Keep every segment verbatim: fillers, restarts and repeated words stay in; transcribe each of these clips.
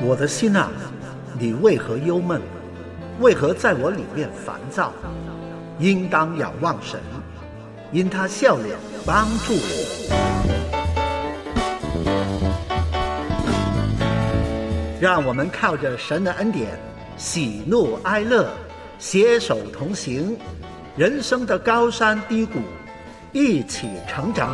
我的心啊，你为何忧闷？为何在我里面烦躁？应当仰望神，因他笑脸帮助我。让我们靠着神的恩典，喜怒哀乐，携手同行，人生的高山低谷，一起成长。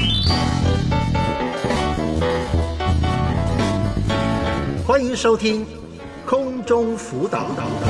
欢迎收听空中辅导。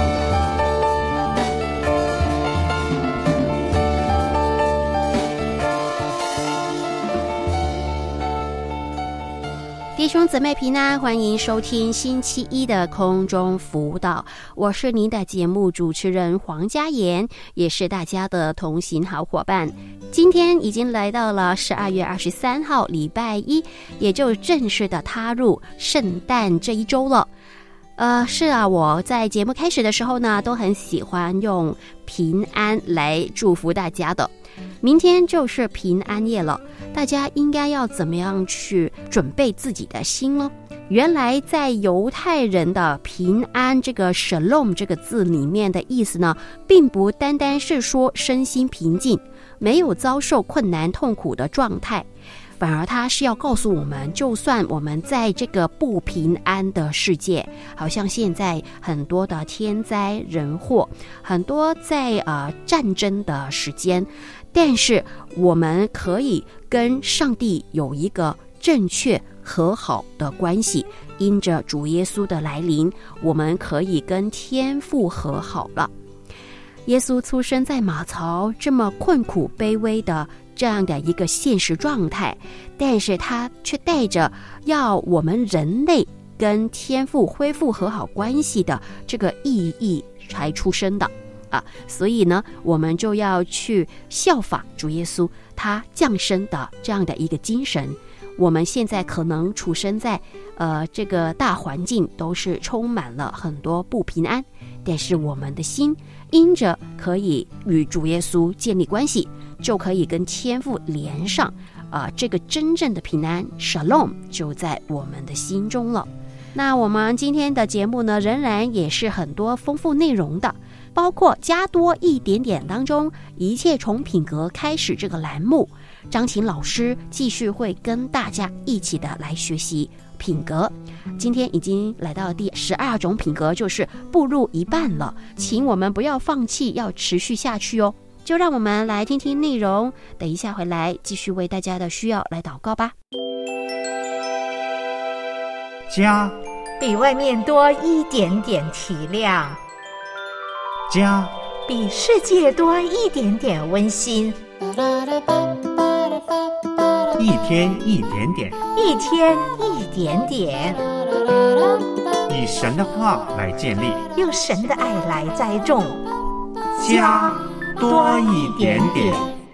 弟兄姊妹平安，欢迎收听星期一的空中辅导，我是您的节目主持人黄嘉妍，也是大家的同行好伙伴。今天已经来到了十二月二十三号礼拜一，也就正式的踏入圣诞这一周了。呃，是啊，我在节目开始的时候呢，都很喜欢用平安来祝福大家的。明天就是平安夜了，大家应该要怎么样去准备自己的心呢？原来在犹太人的平安这个 shalom 这个字里面的意思呢，并不单单是说身心平静，没有遭受困难痛苦的状态，反而它是要告诉我们，就算我们在这个不平安的世界，好像现在很多的天灾人祸，很多在呃战争的时间，但是我们可以跟上帝有一个正确和好的关系，因着主耶稣的来临，我们可以跟天父和好了。耶稣出生在马槽这么困苦卑微的这样的一个现实状态，但是他却带着要我们人类跟天父恢复和好关系的这个意义才出生的啊，所以呢，我们就要去效法主耶稣他降生的这样的一个精神。我们现在可能处身在呃这个大环境都是充满了很多不平安，但是我们的心因着可以与主耶稣建立关系，就可以跟天父连上，呃，这个真正的平安 Shalom 就在我们的心中了。那我们今天的节目呢，仍然也是很多丰富内容的，包括加多一点点当中，一切从品格开始这个栏目，张琴老师继续会跟大家一起的来学习品格。今天已经来到第十二种品格，就是步入一半了，请我们不要放弃，要持续下去哦。就让我们来听听内容，等一下回来继续为大家的需要来祷告吧。 家比外面多一点点体谅， 家比世界多一点点温馨， 一天一点点， 一天一点点， 以神的话来建立， 用神的爱来栽种， 家多一点点。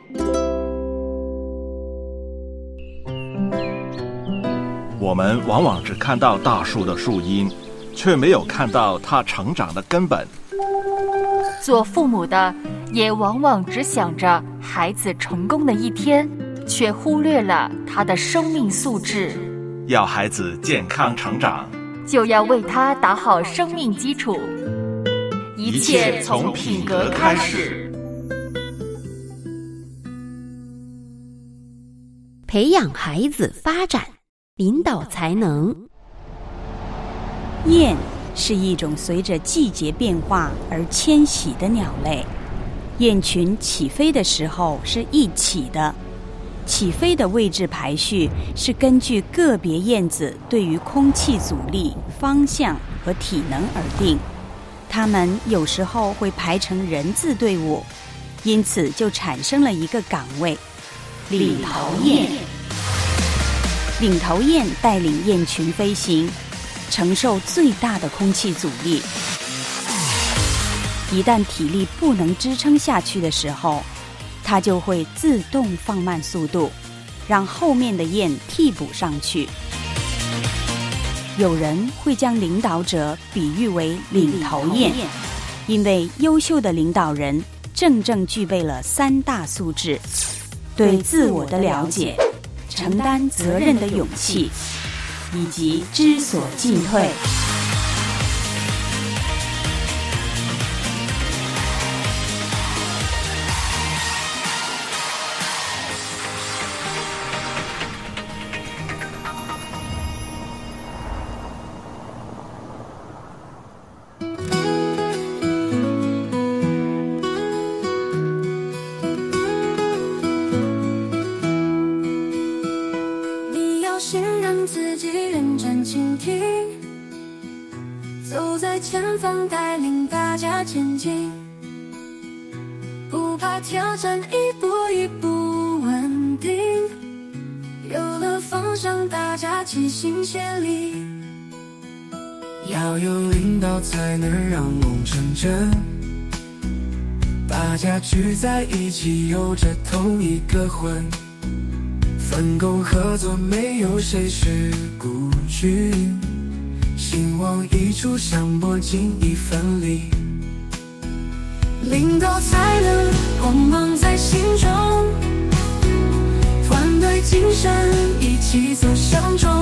我们往往只看到大树的树荫，却没有看到它成长的根本。 做父母的也往往只想着孩子成功的一天，却忽略了他的生命素质。 要孩子健康成长， 就要为他打好生命基础。一切从品格开始。 培养孩子发展，领导才能。 雁是一种随着季节变化而迁徙的鸟类，雁群起飞的时候是一起的，起飞的位置排序是根据个别燕子对于空气阻力、方向和体能而定。它们有时候会排成人字队伍，因此就产生了一个岗位——领头雁。领头雁带领雁群飞行，承受最大的空气阻力。一旦体力不能支撑下去的时候，它就会自动放慢速度，让后面的雁替补上去。有人会将领导者比喻为领头雁，因为优秀的领导人正正具备了三大素质：对自我的了解、承担责任的勇气，以及知所进退。 小心让自己认真倾听，走在前方带领大家前进，不怕挑战，一步一步稳定，有了方向大家齐心协力。 要有领导才能让梦成真，大家聚在一起有着同一个魂，分工合作没有谁是孤军，兴旺一处香饽尽一份力， 领导才能光芒在心中，团队精神一起走向终，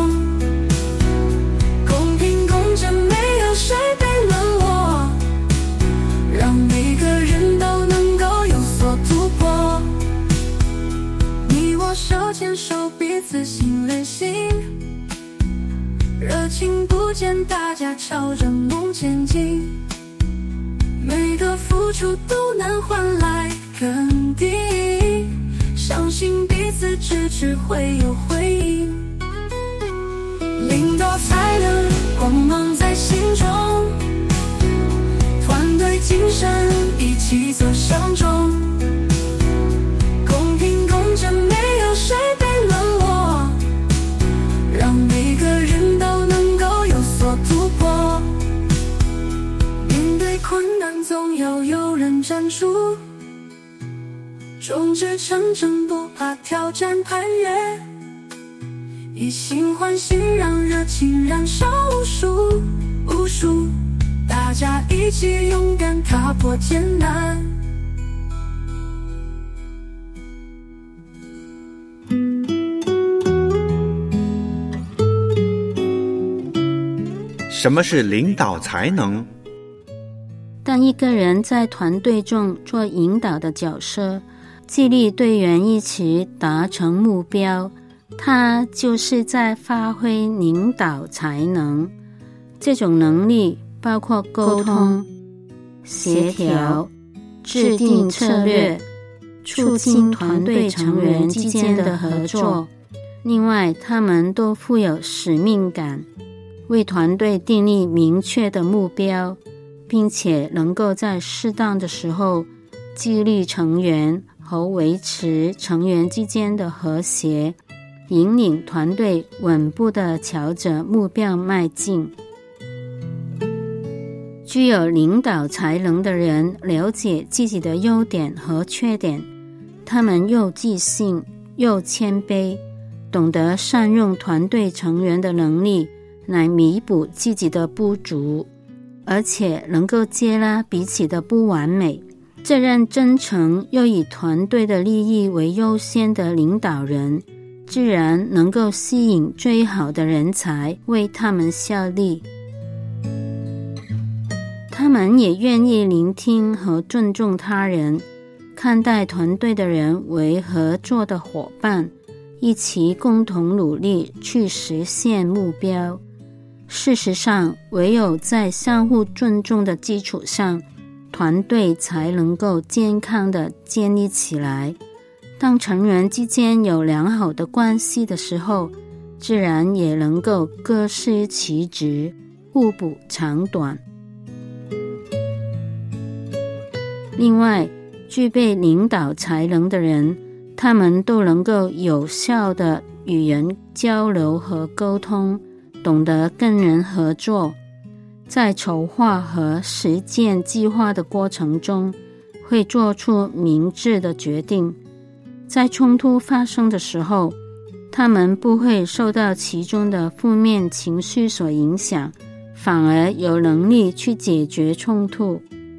公平公正没有谁被冷落，让每个人都能够有所突破，你我手牵手彼此心连心，热情不减，大家朝着梦前进，每个付出都能换来肯定，相信彼此支持会有回应，领导才能光芒在心中，团队精神一起走向终，公平公正没有谁被冷落，让每个人都能够有所突破，面对困难总要有人站住，众志成城不怕挑战攀越，以心换心让热情燃烧无数无数，大家一起勇敢踏破艰难。 什么是领导才能？ 当一个人在团队中做引导的角色，激励队员一起达成目标，他就是在发挥领导才能。这种能力包括沟通、协调、制定策略、促进团队成员之间的合作。另外，他们都负有使命感，为团队订立明确的目标，并且能够在适当的时候激励成员和维持成员之间的和谐，引领团队稳步地朝着目标迈进。具有领导才能的人了解自己的优点和缺点，他们又自信又谦卑，懂得善用团队成员的能力来弥补自己的不足，而且能够接纳彼此的不完美。这让真诚又以团队的利益为优先的领导人，自然能够吸引最好的人才为他们效力。他们也愿意聆听和尊重他人，看待团队的人为合作的伙伴，一起共同努力去实现目标。事实上，唯有在相互尊重的基础上，团队才能够健康地建立起来。当成员之间有良好的关系的时候，自然也能够各司其职，互补长短。另外，具备领导才能的人，他们都能够有效地与人交流和沟通，懂得跟人合作，在筹划和实践计划的过程中，会做出明智的决定。在冲突发生的时候，他们不会受到其中的负面情绪所影响，反而有能力去解决冲突。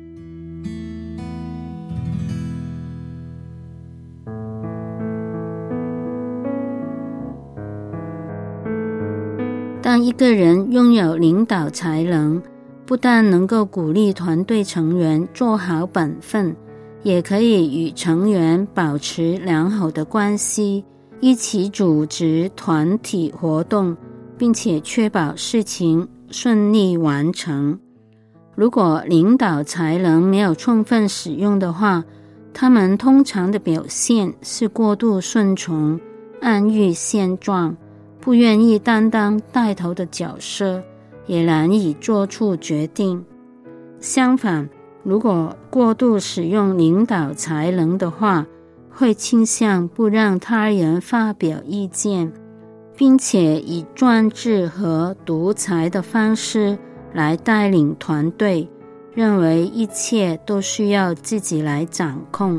当一个人拥有领导才能，不但能够鼓励团队成员做好本分，也可以与成员保持良好的关系，一起组织团体活动，并且确保事情顺利完成。如果领导才能没有充分使用的话，他们通常的表现是过度顺从，安于现状， 不愿意担当带头的角色，也难以做出决定。相反，如果过度使用领导才能的话，会倾向不让他人发表意见，并且以专制和独裁的方式来带领团队，认为一切都需要自己来掌控。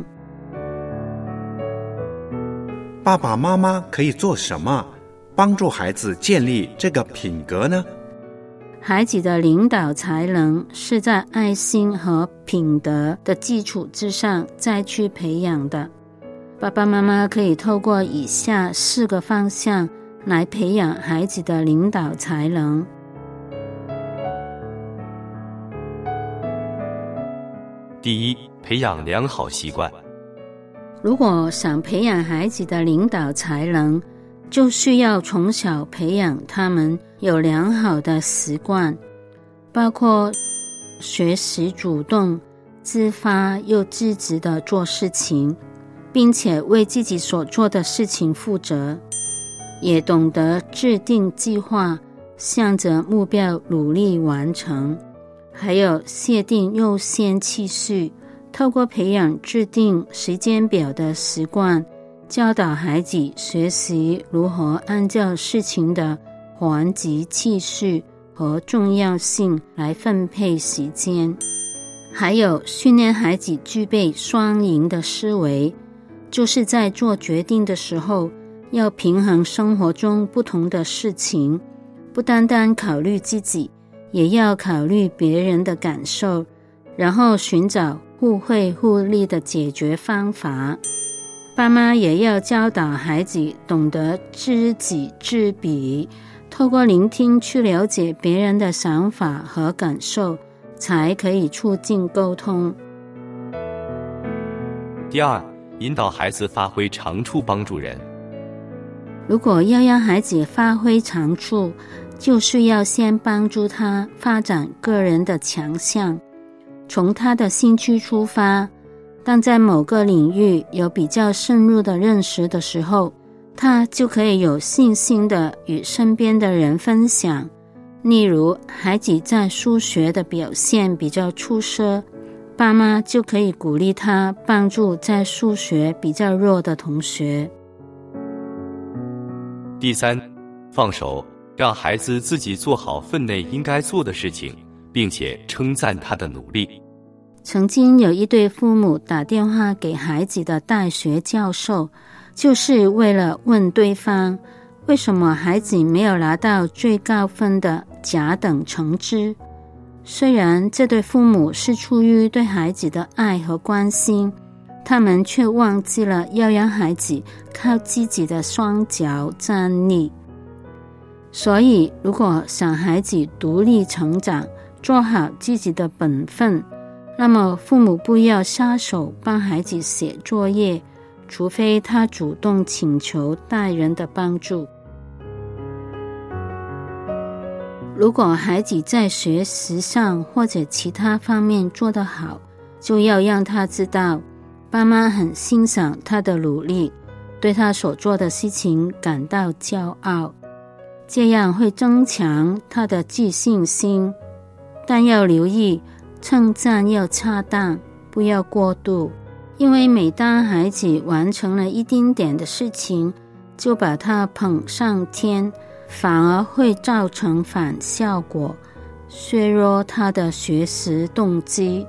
爸爸妈妈可以做什么帮助孩子建立这个品格呢？ 孩子的领导才能是在爱心和品德的基础之上再去培养的。爸爸妈妈可以透过以下四个方向来培养孩子的领导才能。 第一，培养良好习惯。 如果想培养孩子的领导才能，就需要从小培养他们有良好的习惯，包括学习主动、自发又积极地做事情，并且为自己所做的事情负责，也懂得制定计划，向着目标努力完成，还有设定优先次序，透过培养制定时间表的习惯，教导孩子学习如何按照事情的环节次序和重要性来分配时间，还有训练孩子具备双赢的思维，就是在做决定的时候要平衡生活中不同的事情，不单单考虑自己，也要考虑别人的感受，然后寻找互惠互利的解决方法。爸妈也要教导孩子懂得知己知彼，透过聆听去了解别人的想法和感受，才可以促进沟通。 第二，引导孩子发挥长处帮助人。 如果要让孩子发挥长处，就需要先帮助他发展个人的强项，从他的兴趣出发，当在某个领域有比较深入的认识的时候，他就可以有信心地与身边的人分享。例如，孩子在数学的表现比较出色，爸妈就可以鼓励他帮助在数学比较弱的同学。 第三，放手，让孩子自己做好分内应该做的事情，并且称赞他的努力。 曾经有一对父母打电话给孩子的大学教授，就是为了问对方为什么孩子没有拿到最高分的甲等成绩。虽然这对父母是出于对孩子的爱和关心，他们却忘记了要让孩子靠自己的双脚站立。所以，如果想孩子独立成长，做好自己的本分，那么父母不要下手帮孩子写作业，除非他主动请求大人的帮助。如果孩子在学习上或者其他方面做得好，就要让他知道爸妈很欣赏他的努力，对他所做的事情感到骄傲，这样会增强他的自信心。但要留意，称赞要恰当，不要过度，因为每当孩子完成了一丁点的事情，就把他捧上天，反而会造成反效果，削弱他的学习动机。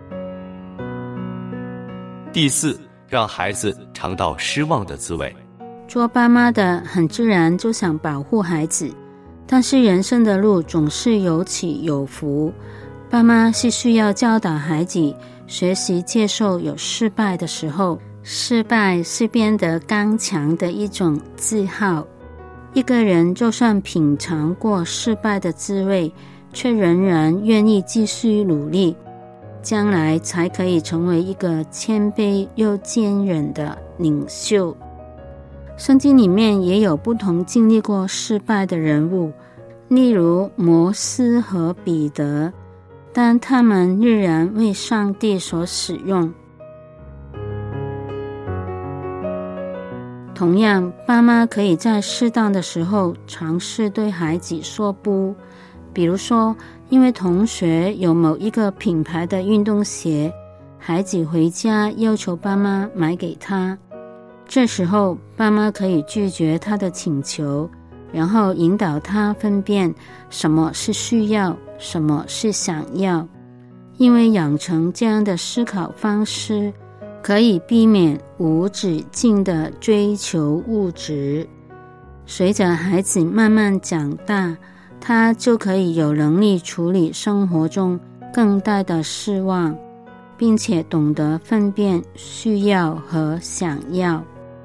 第四，让孩子尝到失望的滋味。 做爸妈的很自然就想保护孩子，但是人生的路总是有起有伏，爸妈是需要教导孩子学习接受有失败的时候，失败是变得刚强的一种记号。一个人就算品尝过失败的滋味，却仍然愿意继续努力，将来才可以成为一个谦卑又坚韧的领袖。圣经里面也有不同经历过失败的人物，例如摩西和彼得，但他们仍然为上帝所使用。 同样，爸妈可以在适当的时候尝试对孩子说不。比如说，因为同学有某一个品牌的运动鞋，孩子回家要求爸妈买给他，这时候爸妈可以拒绝他的请求，然后引导他分辨什么是需要，什么是想要。因为养成这样的思考方式，可以避免无止境的追求物质。随着孩子慢慢长大，他就可以有能力处理生活中更大的失望，并且懂得分辨需要和想要。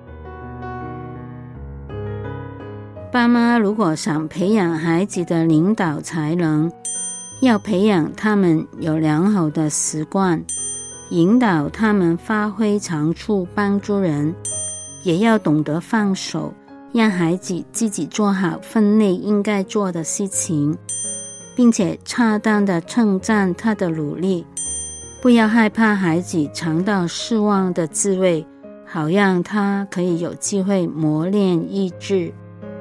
爸妈如果想培养孩子的领导才能，要培养他们有良好的习惯，引导他们发挥长处帮助人，也要懂得放手，让孩子自己做好分内应该做的事情，并且恰当地称赞他的努力，不要害怕孩子尝到失望的滋味，好让他可以有机会磨练意志。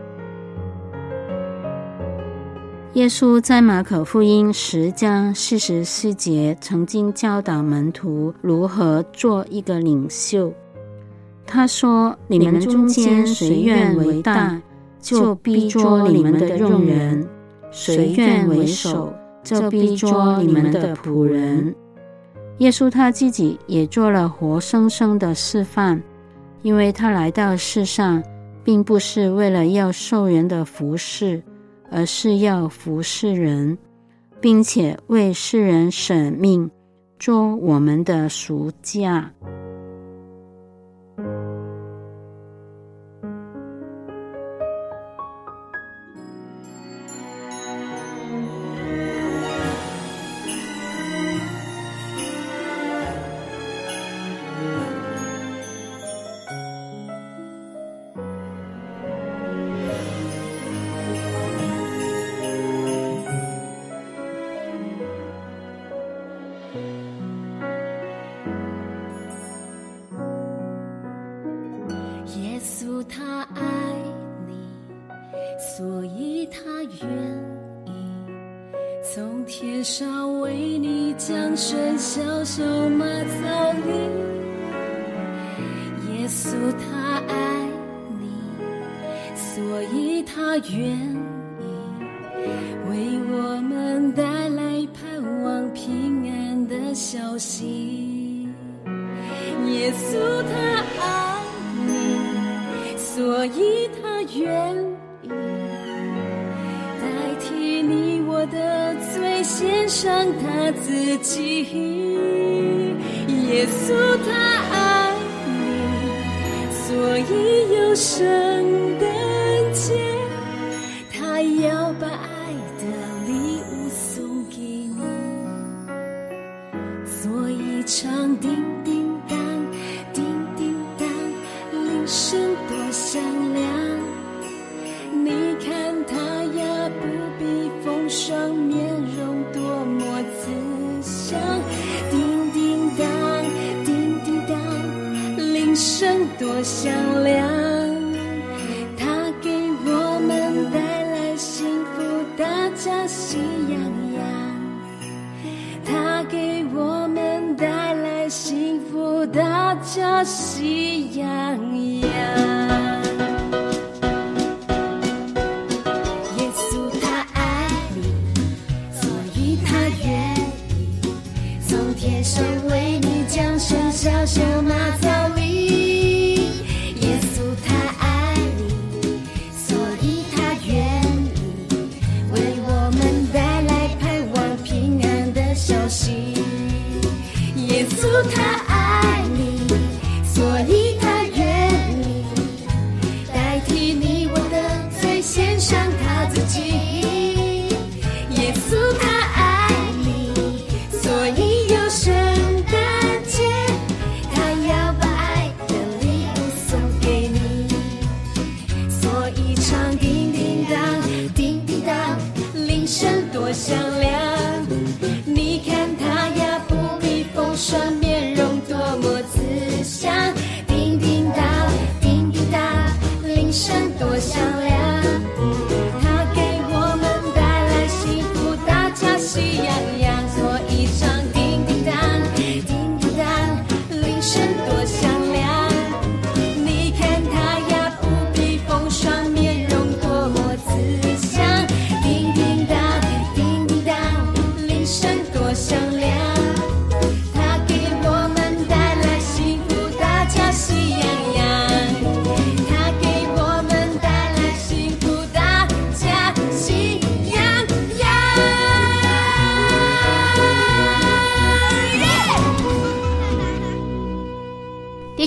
耶稣在马可福音十章四十四节曾经教导门徒如何做一个领袖。他说，你们中间谁愿为大，就逼捉你们的用人；谁愿为首，就逼捉你们的仆人。耶稣他自己也做了活生生的示范，因为他来到世上并不是为了要受人的服侍，而是要服侍人，并且为世人舍命，做我们的赎价。 耶稣他爱你，所以他愿意从天上为你降生小小马槽里。耶稣他爱你，所以他愿意为我们带来盼望平安的消息。耶稣他爱你，所以他愿意代替你我的罪，献上他自己。耶稣他爱你，所以有圣诞节，他要把爱的礼物送给你。所以唱叮叮当，叮叮当，铃声多响亮。你看他呀，不必风霜，面容多么慈祥。叮叮当，叮叮当，铃声多响亮。他给我们带来幸福，大家喜洋洋。他给我们带来幸福，大家喜洋洋。耶稣他爱你，所以他愿意从天上为你降生小小马槽里。耶稣他爱你，所以他愿意为我们带来盼望平安的消息。耶稣他爱你，所以他愿意代替你我的罪，献上他自己。耶稣他爱你，所以有圣诞节，他要把爱的礼物送给你。所以唱叮叮当，叮叮当，铃声多响亮。你看他呀，不必风霜，面容多么慈祥。叮叮当，叮叮当，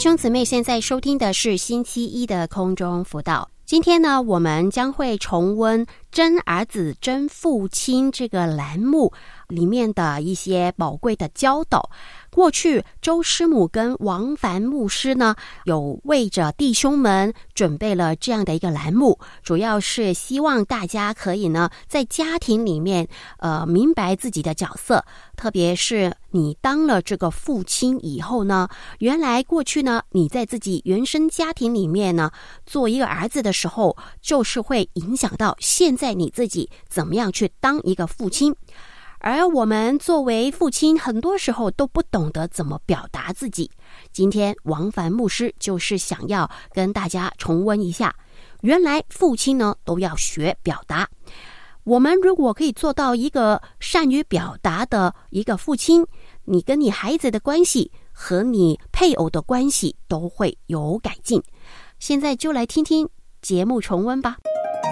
兄姊妹，现在收听的是星期一的空中辅导。今天呢，我们将会重温真儿子真父亲这个栏目里面的一些宝贵的教导。过去周师母跟王凡牧师呢，有为着弟兄们准备了这样的一个栏目，主要是希望大家可以呢在家庭里面呃明白自己的角色，特别是你当了这个父亲以后呢，原来过去呢你在自己原生家庭里面呢做一个儿子的时候，就是会影响到现在你自己怎么样去当一个父亲。而我们作为父亲，很多时候都不懂得怎么表达自己。今天王凡牧师就是想要跟大家重温一下，原来父亲呢都要学表达。我们如果可以做到一个善于表达的一个父亲，你跟你孩子的关系和你配偶的关系都会有改进。现在就来听听节目重温吧。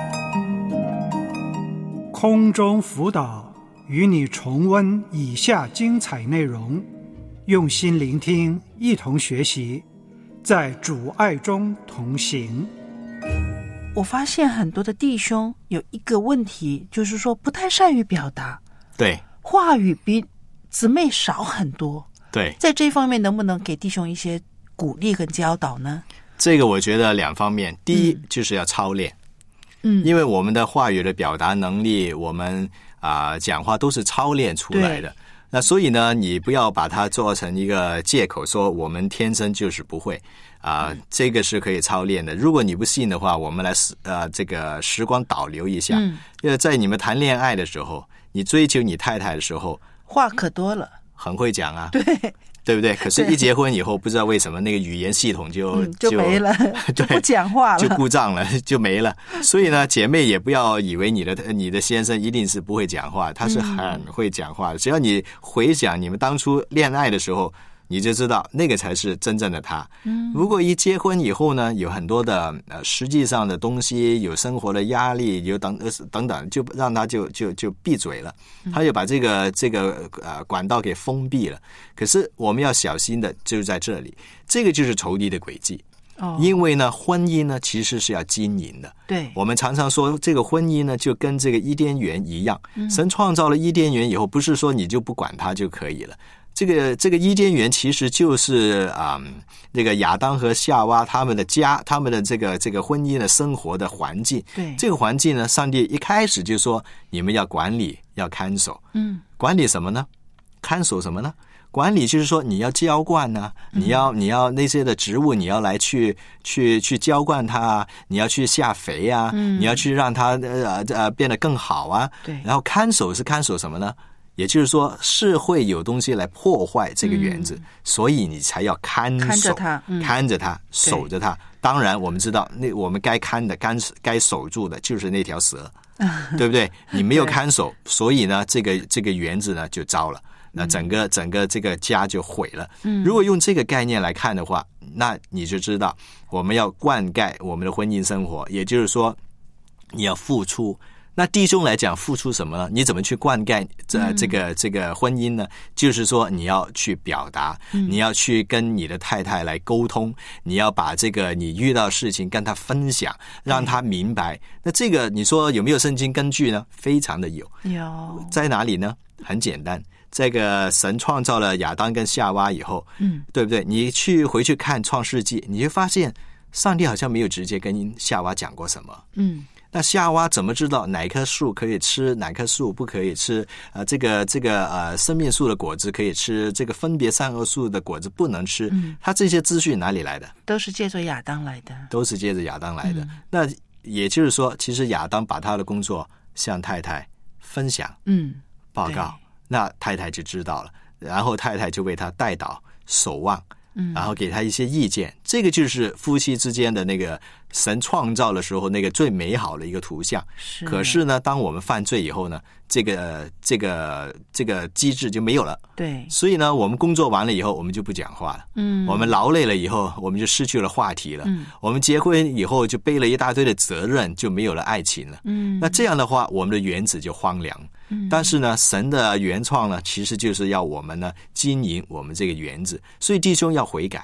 空中辅导与你重温以下精彩内容，用心聆听，一同学习，在主爱中同行。 我发现很多的弟兄有一个问题，就是说不太善于表达， 对， 话语比姊妹少很多。 对， 在这方面能不能给弟兄一些鼓励跟教导呢？ 这个我觉得两方面，第一、嗯、就是要操练，嗯，因为我们的话语的表达能力，我们啊、呃、讲话都是操练出来的。那所以呢，你不要把它做成一个借口，说我们天生就是不会啊、呃嗯，这个是可以操练的。如果你不信的话，我们来呃这个时光导流一下，嗯，因为在你们谈恋爱的时候，你追求你太太的时候， 话可多了， 很会讲啊， 对。 对不对？可是一结婚以后，不知道为什么那个语言系统就、 嗯、就没了，就不讲话了， 就故障了，就没了。所以呢，姐妹也不要以为你的你的先生一定是不会讲话，他是很会讲话的。嗯、只要你回想你们当初恋爱的时候，你就知道那个才是真正的他。嗯，如果一结婚以后呢，有很多的呃实际上的东西，有生活的压力，有等等等，就让他就就就闭嘴了，他就把这个这个呃管道给封闭了。可是我们要小心的就在这里，这个就是仇敌的诡计。哦，因为呢，婚姻呢其实是要经营的。 对， 我们常常说这个婚姻呢就跟这个伊甸园一样，嗯、神创造了伊甸园以后，不是说你就不管它就可以了。这个这个伊甸园其实就是啊、嗯，这个亚当和夏娃他们的家，他们的这个这个婚姻的生活的环境。 对， 这个环境呢，上帝一开始就说你们要管理，要看守。 嗯， 管理什么呢？看守什么呢？管理就是说你要浇灌啊，你要你要那些的植物，你要来去去去浇灌它啊，你要去下肥啊，嗯、你要去让它呃呃变得更好啊。 对， 然后看守是看守什么呢？也就是说，是会有东西来破坏这个园子，嗯、所以你才要看守， 看着它，嗯、 看着它，守着它。当然，我们知道，那我们该看的、该该守住的，就是那条蛇，对不对？你没有看守，所以呢，这个这个园子呢就糟了，那整个、嗯、整个这个家就毁了。嗯、如果用这个概念来看的话，那你就知道，我们要灌溉我们的婚姻生活，也就是说，你要付出。那弟兄来讲，付出什么呢？你怎么去灌溉这这个这个婚姻呢？就是说你要去表达，你要去跟你的太太来沟通，你要把这个你遇到的事情跟他分享，让他明白。那这个你说有没有圣经根据呢？非常的有。 有。 在哪里呢？很简单，这个神创造了亚当跟夏娃以后，嗯，对不对？你去回去看创世纪，你会发现上帝好像没有直接跟夏娃讲过什么。 嗯。 那夏娃怎么知道哪棵树可以吃，哪棵树不可以吃？呃，这个这个呃，生命树的果子可以吃，这个分别善恶树的果子不能吃。嗯，他这些资讯哪里来的？ 都是借着亚当来的。 都是借着亚当来的。嗯、那也就是说，其实亚当把他的工作向太太分享， 嗯， 报告，那太太就知道了，然后太太就为他代祷、守望。嗯，然后给他一些意见，这个就是夫妻之间的那个神创造的时候那个最美好的一个图像。 是， 可是呢，当我们犯罪以后呢，这个这个这个机制就没有了。 对， 所以呢，我们工作完了以后，我们就不讲话了。嗯，我们劳累了以后，我们就失去了话题了。嗯，我们结婚以后就背了一大堆的责任，就没有了爱情了。嗯，那这样的话，我们的园子就荒凉。嗯，但是呢，神的原创呢，其实就是要我们呢经营我们这个园子，所以弟兄要悔改。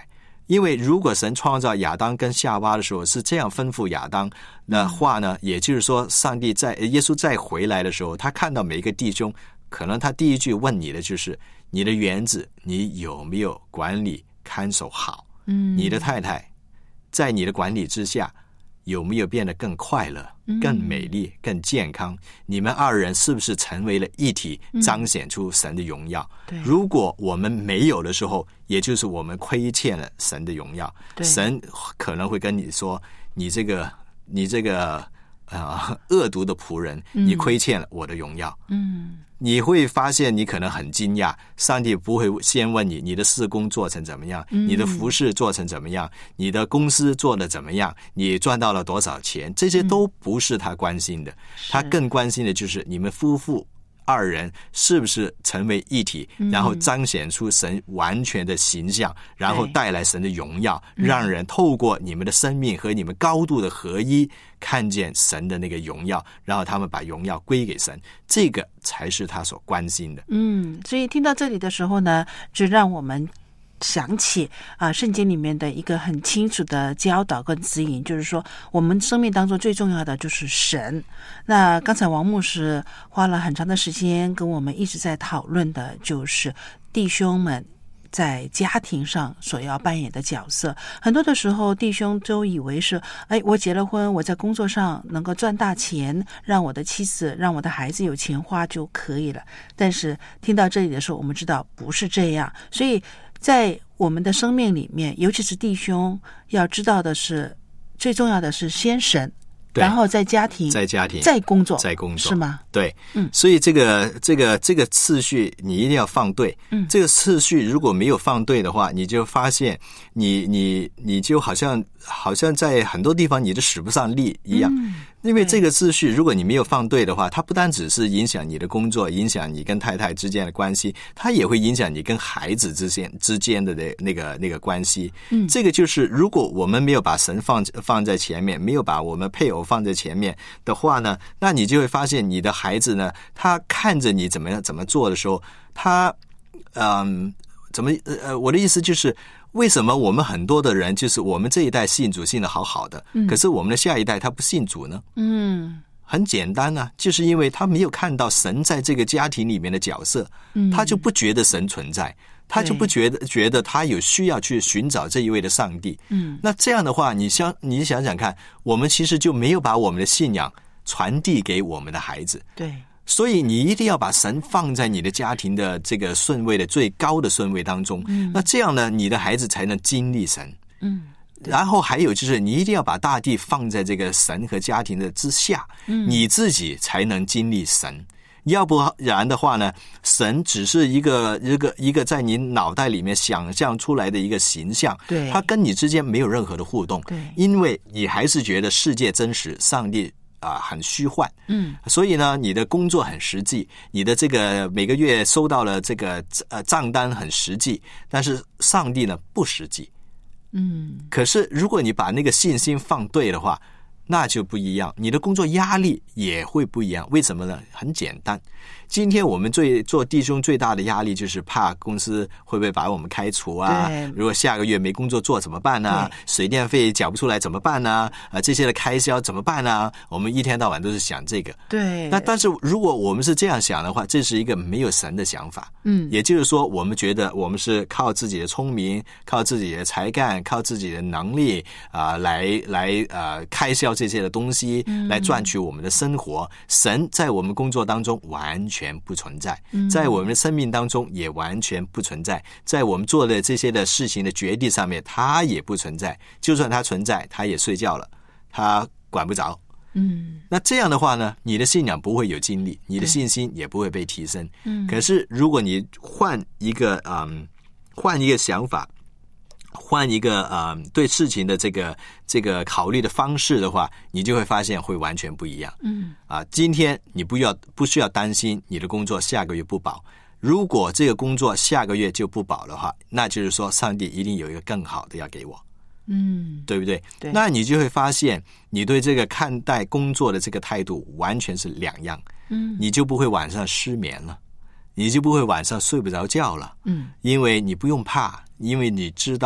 因为如果神创造亚当跟夏娃的时候是这样吩咐亚当的话呢，也就是说上帝在耶稣再回来的时候，他看到每一个弟兄，可能他第一句问你的就是你的园子你有没有管理看守好， 嗯， 你的太太在你的管理之下有没有变得更快乐、更美丽、更健康？你们二人是不是成为了一体，彰显出神的荣耀？ 对， 如果我们没有的时候，也就是我们亏欠了神的荣耀。神可能会跟你说：“你这个，你这个啊、呃、恶毒的仆人，你亏欠了我的荣耀。” 嗯。 你会发现你可能很惊讶，上帝不会先问你你的事工做成怎么样、嗯、你的服事做成怎么样，你的公司做得怎么样，你赚到了多少钱，这些都不是他关心的、嗯、他更关心的就是你们夫妇二人是不是成为一体、嗯、然后彰显出神完全的形象，然后带来神的荣耀、嗯、让人透过你们的生命和你们高度的合一看见神的那个荣耀，然后他们把荣耀归给神，这个才是他所关心的。 嗯，所以听到这里的时候呢，就让我们想起啊，圣经里面的一个很清楚的教导跟指引，就是说我们生命当中最重要的就是神。那刚才王牧师花了很长的时间跟我们一直在讨论的就是弟兄们在家庭上所要扮演的角色。很多的时候弟兄都以为是哎，我结了婚，我在工作上能够赚大钱，让我的妻子让我的孩子有钱花就可以了。但是听到这里的时候，我们知道不是这样。所以在我们的生命里面，尤其是弟兄要知道的是，最重要的是先神，然后在家庭， 在家庭， 在工作， 在工作， 是吗？ 对， 嗯， 所以这个这个这个次序你一定要放对， 嗯， 这个次序如果没有放对的话，你就发现你你你就好像好像在很多地方你就使不上力一样。 嗯， 因为这个秩序如果你没有放对的话，它不单只是影响你的工作，影响你跟太太之间的关系，它也会影响你跟孩子之间之间的那个那个关系。 嗯， 这个就是如果我们没有把神放放在前面，没有把我们配偶放在前面的话呢，那你就会发现你的孩子呢，他看着你怎么样怎么做的时候，他嗯怎么呃我的意思就是为什么我们很多的人就是我们这一代信主信得好好的、嗯、可是我们的下一代他不信主呢？ 嗯， 很简单啊，就是因为他没有看到神在这个家庭里面的角色， 嗯， 他就不觉得神存在，他就不觉得觉得他有需要去寻找这一位的上帝。 嗯， 那这样的话，你想你想想看，我们其实就没有把我们的信仰传递给我们的孩子。 对。 所以你一定要把神放在你的家庭的这个顺位的最高的顺位当中， 嗯， 那这样呢，你的孩子才能经历神。 嗯， 然后还有就是你一定要把大地放在这个神和家庭的之下， 嗯， 你自己才能经历神。要不然的话呢，神只是一个一个一个在你脑袋里面想象出来的一个形象， 对， 它跟你之间没有任何的互动， 对， 因为你还是觉得世界真实，上帝啊、呃，很虚幻， 嗯， 所以呢，你的工作很实际，你的这个每个月收到了这个呃账单很实际，但是上帝呢不实际， 嗯， 可是如果你把那个信心放对的话，那就不一样，你的工作压力也会不一样。为什么呢？很简单，今天我们最做弟兄最大的压力就是怕公司会不会把我们开除啊？如果下个月没工作做怎么办呢？水电费缴不出来怎么办呢？啊，这些的开销怎么办呢？我们一天到晚都是想这个。 对。 那但是如果我们是这样想的话，这是一个没有神的想法。 嗯， 也就是说，我们觉得我们是靠自己的聪明、靠自己的才干、靠自己的能力啊、呃，来来呃开销这些的东西， 嗯， 来赚取我们的生活。神在我们工作当中完全不存在， 嗯， 在我们的生命当中也完全不存在，在我们做的这些的事情的决定上面，它也不存在。就算它存在，它也睡觉了，它管不着。 嗯， 那这样的话呢，你的信仰不会有精力，你的信心也不会被提升。 嗯， 可是如果你换一个嗯，换一个想法，换一个呃对事情的这个这个考虑的方式的话，你就会发现会完全不一样。 嗯， 啊，今天你不要不需要担心你的工作下个月不保。如果这个工作下个月就不保的话，那就是说上帝一定有一个更好的要给我。 嗯， 对不对？ 对， 那你就会发现，你对这个看待工作的这个态度完全是两样。 嗯， 你就不会晚上失眠了，你就不会晚上睡不着觉了。 嗯， 因为你不用怕，因为你知道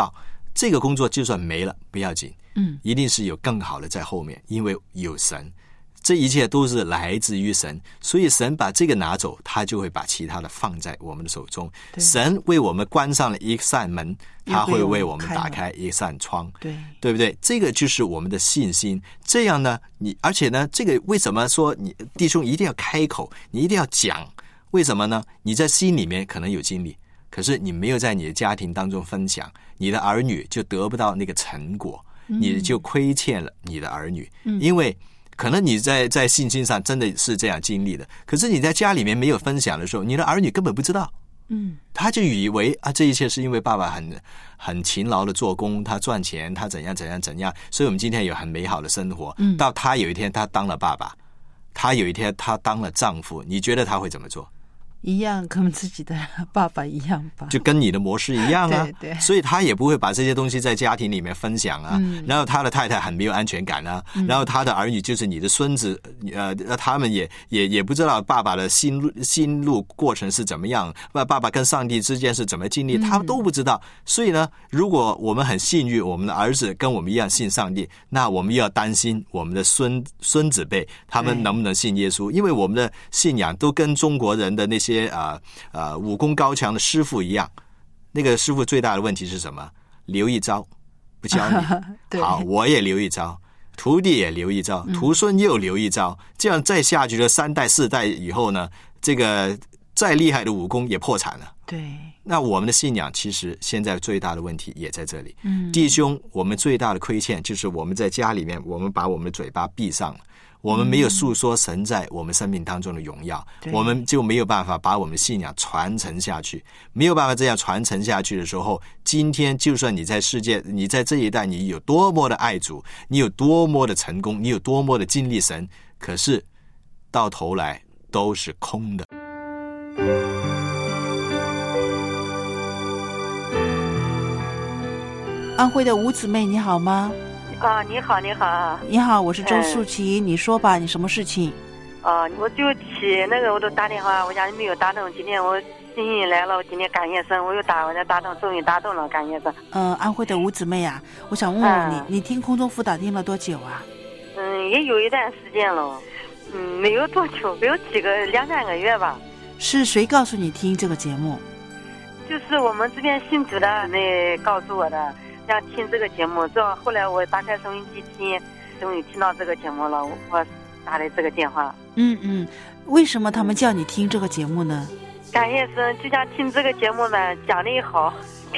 这个工作就算没了不要紧， 嗯， 一定是有更好的在后面，因为有神，这一切都是来自于神，所以神把这个拿走，他就会把其他的放在我们的手中。神为我们关上了一扇门，他会为我们打开一扇窗， 对， 对不对？这个就是我们的信心。这样呢，你而且呢，这个为什么说你弟兄一定要开口，你一定要讲？为什么呢？你在心里面可能有经历，可是你没有在你的家庭当中分享，你的儿女就得不到那个成果， 嗯、 你就亏欠了你的儿女， 嗯、 因为可能你在在信心上真的是这样经历的，可是你在家里面没有分享的时候，你的儿女根本不知道， 嗯， 他就以为啊，这一切是因为爸爸很很勤劳的做工，他赚钱，他怎样怎样怎样，所以我们今天有很美好的生活。 嗯， 到他有一天他当了爸爸，他有一天他当了丈夫，你觉得他会怎么做？ 一样跟我们自己的爸爸一样吧， 就跟你的模式一样啊。 对对， 所以他也不会把这些东西在家庭里面分享啊。 嗯、 然后他的太太很没有安全感啊。 嗯、 然后他的儿女就是你的孙子，呃，他们也也也不知道爸爸的心路心路过程是怎么样，爸爸跟上帝之间是怎么经历，他都不知道。嗯、所以呢，如果我们很幸运，我们的儿子跟我们一样信上帝，那我们又要担心我们的孙孙子辈他们能不能信耶稣，因为我们的信仰都跟中国人的那些啊。呃呃，武功高强的师傅一样，那个师傅最大的问题是什么？留一招，不教你。好，我也留一招，徒弟也留一招，徒孙又留一招，嗯、这样再下去的三代四代以后呢，这个再厉害的武功也破产了。 对， 那我们的信仰其实现在最大的问题也在这里。 嗯， 弟兄，我们最大的亏欠就是我们在家里面，我们把我们的嘴巴闭上了。我们没有诉说神在我们生命当中的荣耀， 嗯、 我们就没有办法把我们的信仰传承下去。没有办法这样传承下去的时候，今天就算你在世界，你在这一代，你有多么的爱主，你有多么的成功，你有多么的经历神，可是到头来都是空的。 安徽的吴姊妹，你好吗？ 啊，你好，你好， 你好，我是周素琪，嗯、你说吧，你什么事情？ 啊，我就起那个，我都打电话，我家没有打通，今天我心情来了，我今天感谢神，我又打，我再打通，终于打通了，感谢神。 呃，安徽的吴姊妹啊，我想问问你，嗯、你听空中辅导听了多久啊？ 嗯，也有一段时间了，嗯，没有多久，没有几个两三个月吧。 是谁告诉你听这个节目？ 就是我们这边信主的那告诉我的。想听这个节目，这后来我打开收音机听，终于听到这个节目了，我打的这个电话。 嗯嗯，为什么他们叫你听这个节目呢？ 感谢神，就想听这个节目呢，讲的也好。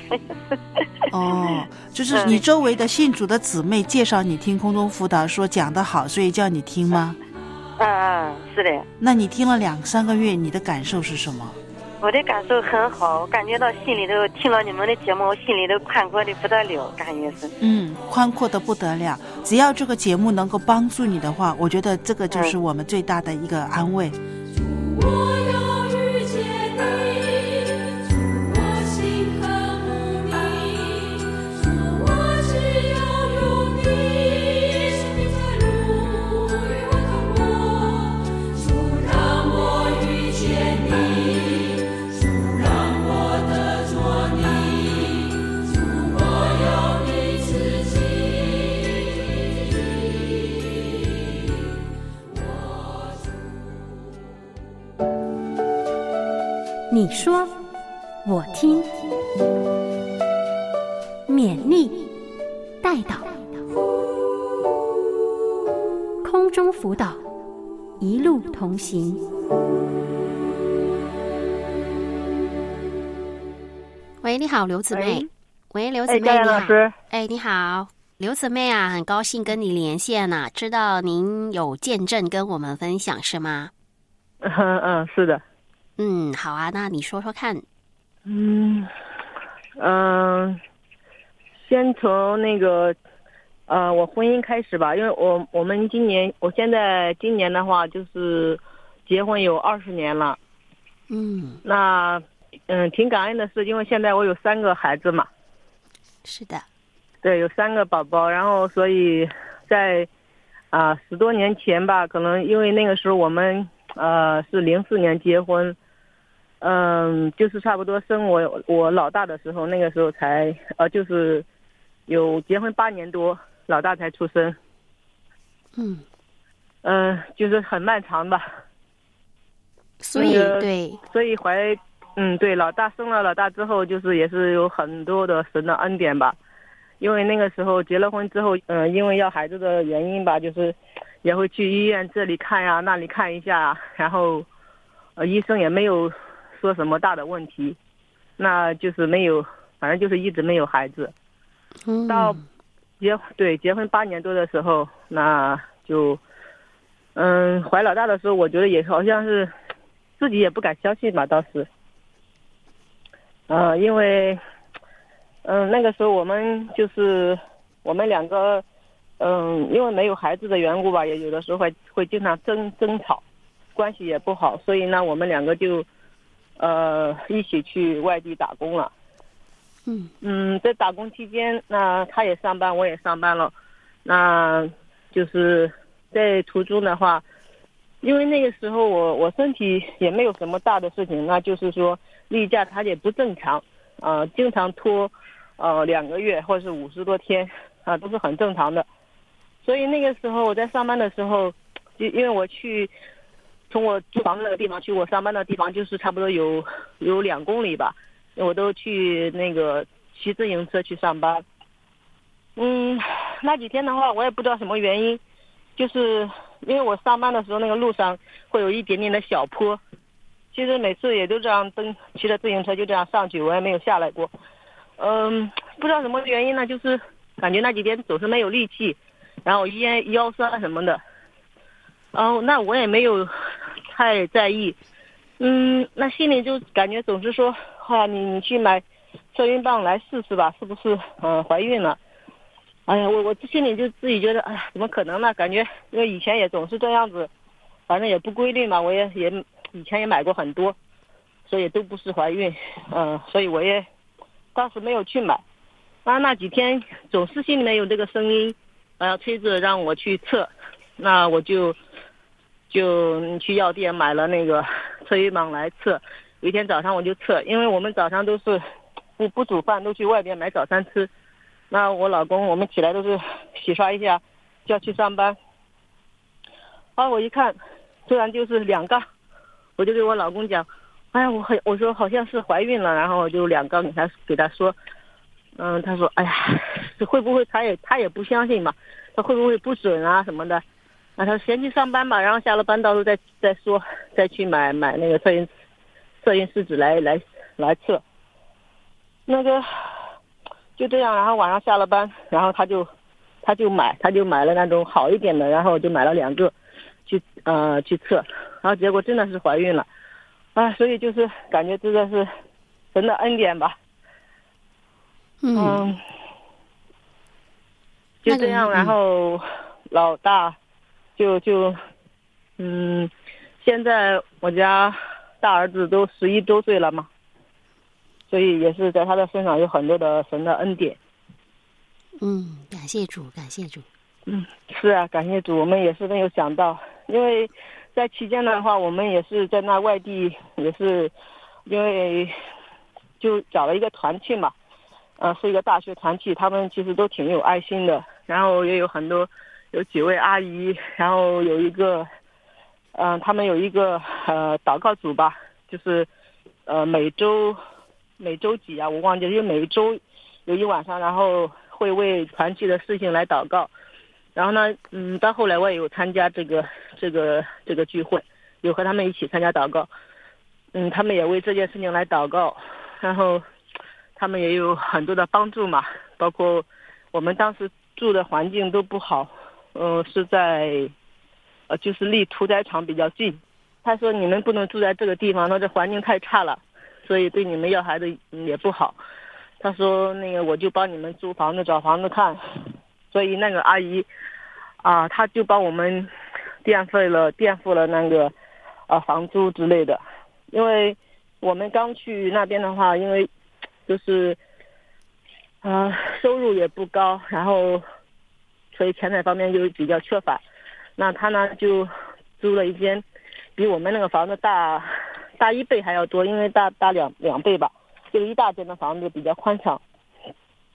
哦，就是你周围的信主的姊妹介绍你听空中辅导，说讲得好，所以叫你听吗？ 嗯嗯，是的。 那你听了两三个月，你的感受是什么？ 我的感受很好，我感觉到心里头听了你们的节目，我心里头宽阔的不得了，感觉是。 嗯，宽阔的不得了。只要这个节目能够帮助你的话，我觉得这个就是我们最大的一个安慰。 嗯你说，我听，勉励，带导，空中辅导，一路同行。喂，你好，刘姊妹。喂，刘姊妹， 哎， 你好。 老师， 哎，你好，刘姊妹啊，很高兴跟你连线啊，知道您有见证跟我们分享是吗？ 嗯嗯，是的。 嗯，好啊，那你说说看。 嗯嗯、呃，先从那个呃，我婚姻开始吧，因为我我们今年，我现在今年的话就是结婚有二十年了。 嗯， 那嗯，挺感恩的是，因为现在我有三个孩子嘛。 是的。 对，有三个宝宝，然后所以在啊、呃、十多年前吧，可能因为那个时候我们呃是零四年结婚。嗯，就是差不多生我我老大的时候，那个时候才呃，就是有结婚八年多，老大才出生。 嗯， 呃，就是很漫长吧。 所以、 那个、 对， 所以怀，嗯，对，老大生了老大之后，就是也是有很多的神的恩典吧。因为那个时候结了婚之后，呃，因为要孩子的原因吧，就是也会去医院这里看呀，那里看一下，然后，呃，医生也没有说什么大的问题，那就是没有，反正就是一直没有孩子。 嗯、 到结对结婚八年多的时候，那就，嗯，怀老大的时候，我觉得也好像是自己也不敢相信吧，当时，呃，因为。嗯，那个时候我们就是我们两个，嗯，因为没有孩子的缘故吧，也有的时候会会经常争争吵，关系也不好，所以呢，我们两个就，呃，一起去外地打工了。 嗯嗯，在打工期间，那他也上班，我也上班了，那就是在途中的话，因为那个时候我我身体也没有什么大的事情，那就是说例假它也不正常，啊、呃，经常拖。呃，两个月或者是五十多天啊，都是很正常的。所以那个时候我在上班的时候，就因为我去从我租房子那个地方去我上班的地方，就是差不多有有两公里吧，我都去那个骑自行车去上班。嗯，那几天的话，我也不知道什么原因，就是因为我上班的时候那个路上会有一点点的小坡，其实每次也都这样蹬骑着自行车就这样上去，我也没有下来过。嗯，不知道什么原因呢，就是感觉那几天总是没有力气，然后腰腰酸什么的，然后那我也没有太在意，嗯，那心里就感觉总是说，啊，你你去买测孕棒来试试吧，是不是嗯、呃、怀孕了？哎呀，我我心里就自己觉得，哎呀，怎么可能呢？感觉因为以前也总是这样子，反正也不规律嘛，我也也以前也买过很多，所以都不是怀孕，嗯、呃，所以我也。当时没有去买，那那几天总是心里面有这个声音，然后催着让我去测，那我就就去药店买了那个测孕棒来测。有一天早上我就测，因为我们早上都是不不煮饭，都去外边买早餐吃。那我老公我们起来都是洗刷一下就要去上班，啊，我一看，突然就是两杠，我就对我老公讲。哎呀，我很我说好像是怀孕了，然后我就两个给他给他说，嗯，他说哎呀，这会不会他也他也不相信嘛，他会不会不准啊什么的，那他先去上班吧，然后下了班到时候再再说，再去买买那个测孕测孕试纸来来来测，那个就这样，然后晚上下了班，然后他就他就买他就买了那种好一点的，然后就买了两个去呃去测，然后结果真的是怀孕了。啊，所以就是感觉真的是神的恩典吧。 嗯， 嗯就这样，然后老大就就嗯，现在我家大儿子都十一周岁了嘛，所以也是在他的身上有很多的神的恩典。 嗯，感谢主，感谢主。 嗯，是啊，感谢主，我们也是没有想到，因为。在期间的话，我们也是在那外地，也是因为就找了一个团去嘛，呃，是一个大学团体，他们其实都挺有爱心的，然后也有很多有几位阿姨，然后有一个，嗯、呃，他们有一个呃祷告组吧，就是呃每周每周几啊，我忘记了，就每一周有一晚上，然后会为团体的事情来祷告。然后呢，嗯，到后来我也有参加这个这个这个聚会，有和他们一起参加祷告，嗯，他们也为这件事情来祷告，然后他们也有很多的帮助嘛，包括我们当时住的环境都不好，嗯、呃，是在呃就是离屠宰场比较近，他说你们不能住在这个地方，那这环境太差了，所以对你们要孩子也不好，他说那个我就帮你们租房子找房子看。所以那个阿姨，啊，她就帮我们垫付了垫付了那个，啊房租之类的。因为我们刚去那边的话，因为就是，啊收入也不高，然后所以钱财方面就比较缺乏。那他呢就租了一间比我们那个房子大大一倍还要多，因为大大两两倍吧，就一大间的房子比较宽敞。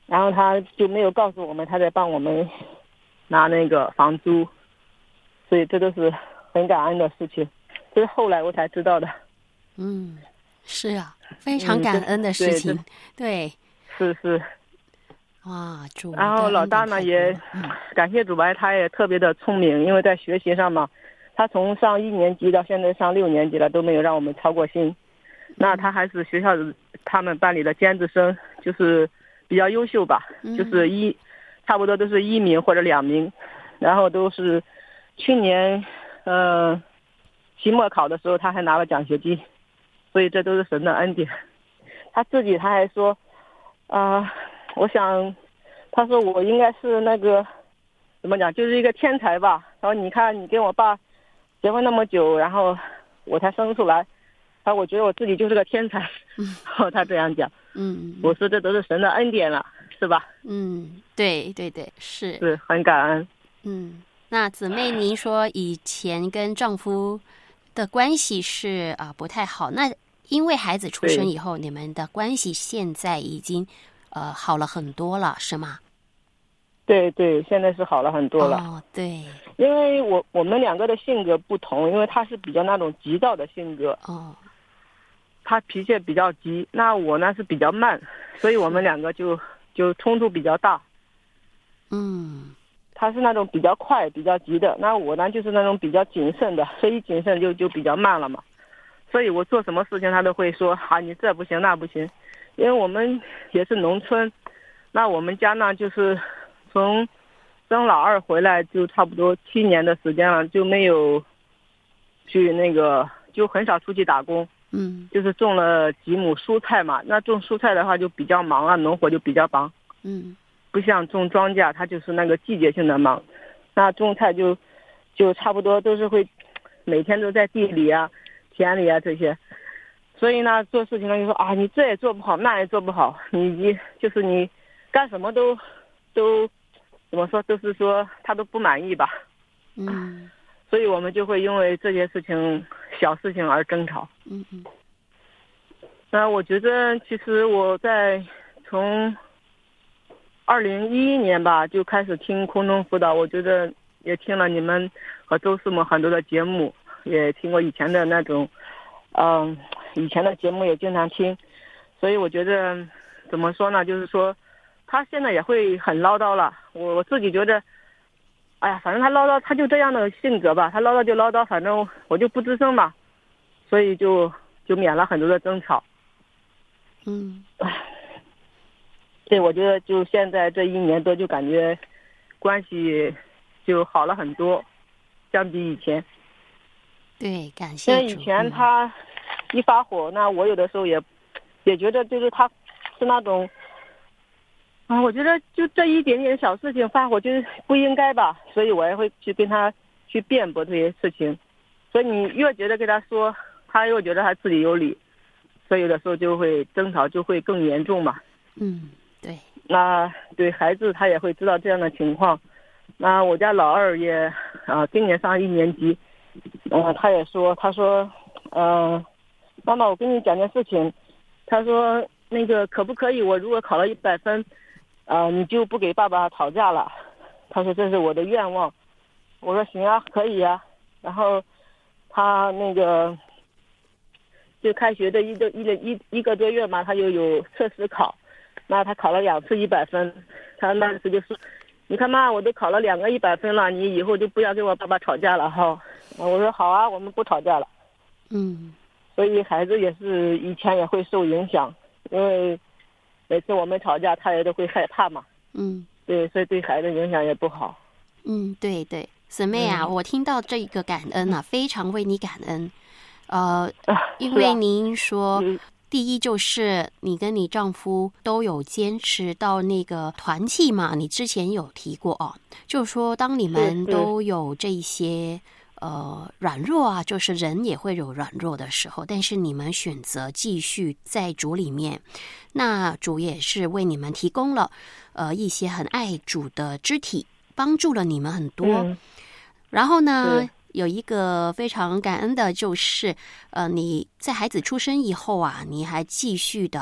然后他就没有告诉我们他在帮我们拿那个房租，所以这都是很感恩的事情，这是后来我才知道的。 嗯，是啊，非常感恩的事情。嗯、对, 对，是是。 哇，主。 然后老大呢也、嗯、感谢主吧，他也特别的聪明，因为在学习上嘛，他从上一年级到现在上六年级了，都没有让我们操过心。嗯、那他还是学校他们班里的尖子生，就是比较优秀吧，嗯、就是一差不多都是一名或者两名，然后都是去年嗯、呃、期末考的时候他还拿了奖学金，所以这都是神的恩典。他自己他还说啊。呃我想，他说我应该是那个怎么讲，就是一个天才吧。然后你看，你跟我爸结婚那么久，然后我才生出来，他我觉得我自己就是个天才。嗯，然后他这样讲。嗯，我说这都是神的恩典了，是吧？ 嗯，对对对，是是很感恩。 嗯，那姊妹，您说以前跟丈夫的关系是啊、呃、不太好，那因为孩子出生以后，你们的关系现在已经。呃，好了很多了，是吗？ 对对，现在是好了很多了。 哦，对， 因为我我们两个的性格不同，因为他是比较那种急躁的性格， 哦， 他脾气比较急，那我呢是比较慢，所以我们两个就就冲突比较大。 嗯， 他是那种比较快、比较急的，那我呢就是那种比较谨慎的，所以谨慎就就比较慢了嘛。所以我做什么事情他都会说啊，你这不行那不行。因为我们也是农村，那我们家呢就是从生老二回来就差不多七年的时间了，就没有去那个就很少出去打工。 嗯， 就是种了几亩蔬菜嘛，那种蔬菜的话就比较忙啊，农活就比较忙。 嗯， 不像种庄稼，它就是那个季节性的忙。那种菜就就差不多都是会每天都在地里啊、田里啊这些。所以呢，做事情呢就说啊，你这也做不好，那也做不好，你你就是你干什么都都怎么说，都是说他都不满意吧。 嗯， 所以我们就会因为这些事情小事情而争吵。 嗯嗯。 那我觉得其实我在从二零一一年吧就开始听空中辅导，我觉得也听了你们和周师母很多的节目，也听过以前的那种嗯。以前的节目也经常听，所以我觉得怎么说呢，就是说他现在也会很唠叨了，我我自己觉得哎呀，反正他唠叨他就这样的性格吧，他唠叨就唠叨，反正我就不吱声嘛，所以就就免了很多的争吵。 嗯， 对，我觉得就现在这一年多就感觉关系就好了很多，相比以前。 对，感谢主。 因为以前他一发火，那我有的时候也也觉得就是他是那种啊，我觉得就这一点点小事情发火就是不应该吧，所以我也会去跟他去辩驳这些事情。所以你越觉得跟他说，他又觉得他自己有理，所以有的时候就会争吵就会更严重嘛。 嗯，对。 那对孩子他也会知道这样的情况。那我家老二也啊，今年上一年级。嗯、呃，他也说，他说，嗯、呃，妈妈，我跟你讲件事情。他说，那个可不可以，我如果考了一百分，呃，你就不给爸爸吵架了？他说这是我的愿望。我说行啊，可以啊。然后他那个就开学的一个一个一一个多月嘛，他就有测试考，那他考了两次一百分，他那时就说。你看妈，我都考了两个一百分了，你以后就不要跟我爸爸吵架了哈。我说好啊，我们不吵架了。 嗯， 所以孩子也是以前也会受影响，因为每次我们吵架，他也都会害怕嘛。 嗯， 对，所以对孩子影响也不好。 嗯，对对，姊妹啊、嗯，我听到这个感恩啊，非常为你感恩。呃，因为您说。嗯，第一就是你跟你丈夫都有坚持到那个团契嘛，你之前有提过哦，就是说当你们都有这些呃软弱啊，就是人也会有软弱的时候，但是你们选择继续在主里面，那主也是为你们提供了呃一些很爱主的肢体，帮助了你们很多。嗯、然后呢？有一个非常感恩的就是，呃，你在孩子出生以后啊，你还继续的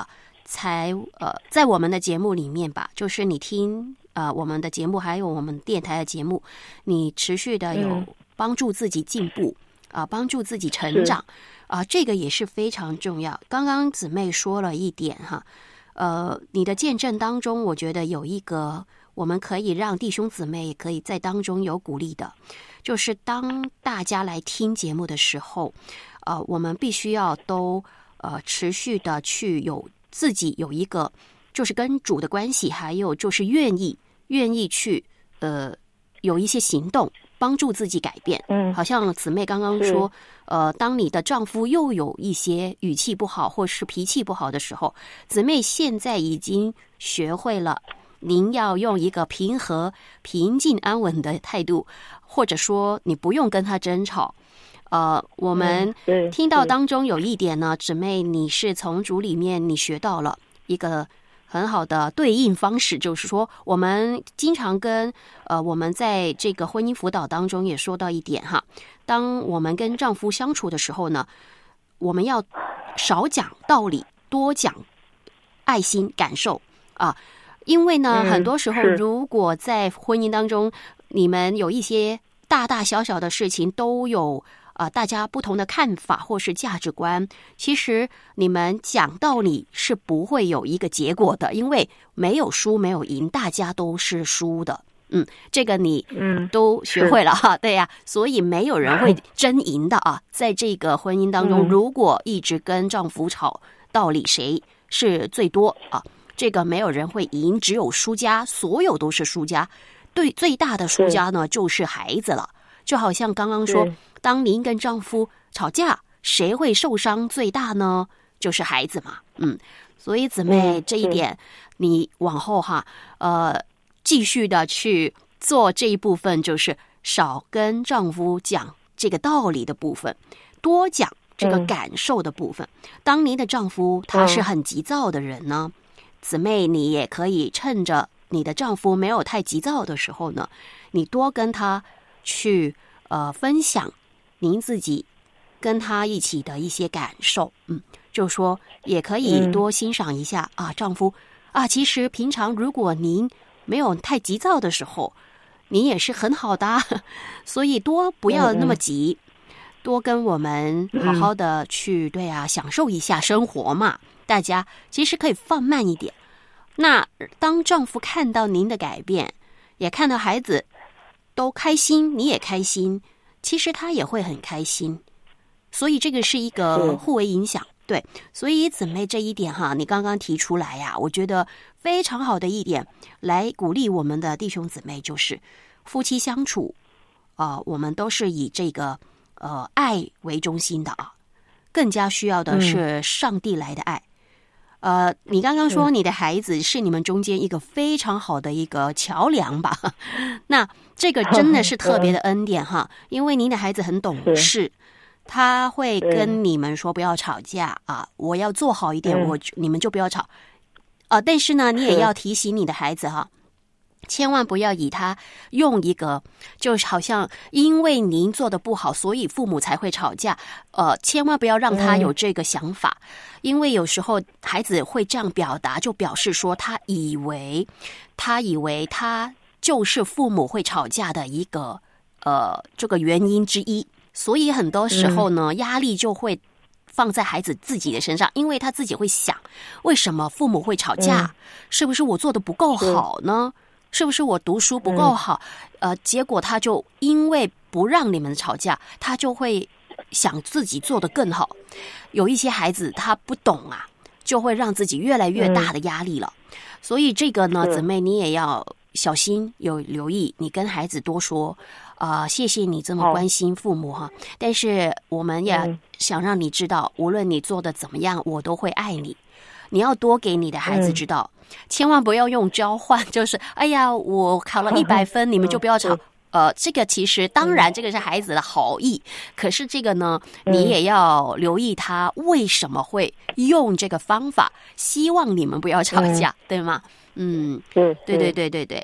才呃，在我们的节目里面吧，就是你听呃我们的节目，还有我们电台的节目，你持续的有帮助自己进步啊、呃，帮助自己成长啊、呃，这个也是非常重要。刚刚姊妹说了一点哈，呃，你的见证当中，我觉得有一个我们可以让弟兄姊妹也可以在当中有鼓励的，就是当大家来听节目的时候，呃，我们必须要都呃持续的去有自己有一个就是跟主的关系，还有就是愿意愿意去呃有一些行动帮助自己改变。嗯，好像姊妹刚刚说，呃，当你的丈夫又有一些语气不好或是脾气不好的时候，姊妹现在已经学会了。您要用一个平和、平静、安稳的态度，或者说你不用跟他争吵。呃，我们听到当中有一点呢，姊妹，你是从主里面你学到了一个很好的对应方式，就是说，我们经常跟呃，我们在这个婚姻辅导当中也说到一点哈，当我们跟丈夫相处的时候呢，我们要少讲道理，多讲爱心、感受啊。因为呢，很多时候，如果在婚姻当中，你们有一些大大小小的事情都有呃大家不同的看法或是价值观，其实你们讲道理是不会有一个结果的，因为没有输没有赢，大家都是输的。嗯，这个你嗯都学会了哈，对呀、啊，所以没有人会争赢的啊。在这个婚姻当中，如果一直跟丈夫吵道理，谁是最多啊？这个没有人会赢，只有输家，所有都是输家。对，最大的输家呢就是孩子了。就好像刚刚说，当您跟丈夫吵架，谁会受伤最大呢？就是孩子嘛。嗯，所以姊妹这一点，你往后哈，呃，继续的去做这一部分，就是少跟丈夫讲这个道理的部分，多讲这个感受的部分。当您的丈夫他是很急躁的人呢，姊妹，你也可以趁着你的丈夫没有太急躁的时候呢，你多跟他去呃分享您自己跟他一起的一些感受，嗯，就说也可以多欣赏一下、嗯、啊，丈夫啊，其实平常如果您没有太急躁的时候，您也是很好的、啊，所以多不要那么急，嗯、多跟我们好好的去、嗯、对啊，享受一下生活嘛。大家其实可以放慢一点。那当丈夫看到您的改变，也看到孩子都开心，你也开心，其实他也会很开心。所以这个是一个互为影响，对。所以姊妹这一点哈，你刚刚提出来呀、啊，我觉得非常好的一点，来鼓励我们的弟兄姊妹，就是夫妻相处啊、呃，我们都是以这个呃爱为中心的啊，更加需要的是上帝来的爱。嗯呃，你刚刚说你的孩子是你们中间一个非常好的一个桥梁吧？那这个真的是特别的恩典哈，因为您的孩子很懂事，他会跟你们说不要吵架啊，我要做好一点，我你们就不要吵。呃，但是呢，你也要提醒你的孩子哈。千万不要以他用一个就是好像因为您做的不好，所以父母才会吵架。呃，千万不要让他有这个想法，嗯、因为有时候孩子会这样表达，就表示说他以为他以为他就是父母会吵架的一个呃这个原因之一。所以很多时候呢，嗯、压力就会放在孩子自己的身上，因为他自己会想，为什么父母会吵架？嗯、是不是我做的不够好呢？是不是我读书不够好？嗯、呃，结果他就因为不让你们吵架，他就会想自己做得更好。有一些孩子他不懂啊，就会让自己越来越大的压力了。嗯、所以这个呢，姊妹你也要小心，有留意，你跟孩子多说啊、呃，谢谢你这么关心父母哈。但是我们也想让你知道，无论你做的怎么样，我都会爱你。你要多给你的孩子知道。嗯千万不要用交换，就是哎呀，我考了一百分，你们就不要吵。呃，这个其实当然这个是孩子的好意，可是这个呢，你也要留意他为什么会用这个方法，希望你们不要吵架，对吗？嗯，对对对对对。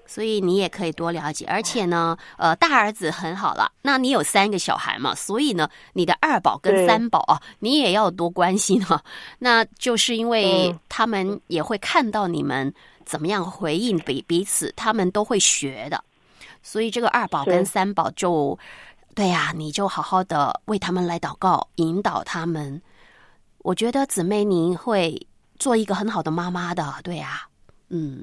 所以你也可以多了解。而且呢，呃，大儿子很好了，那你有三个小孩嘛，所以呢，你的二宝跟三宝啊，你也要多关心哈、啊。那就是因为他们也会看到你们怎么样回应彼彼此，他们都会学的。所以这个二宝跟三宝就，对呀、啊，你就好好的为他们来祷告，引导他们。我觉得姊妹您会做一个很好的妈妈的，对呀、啊，嗯。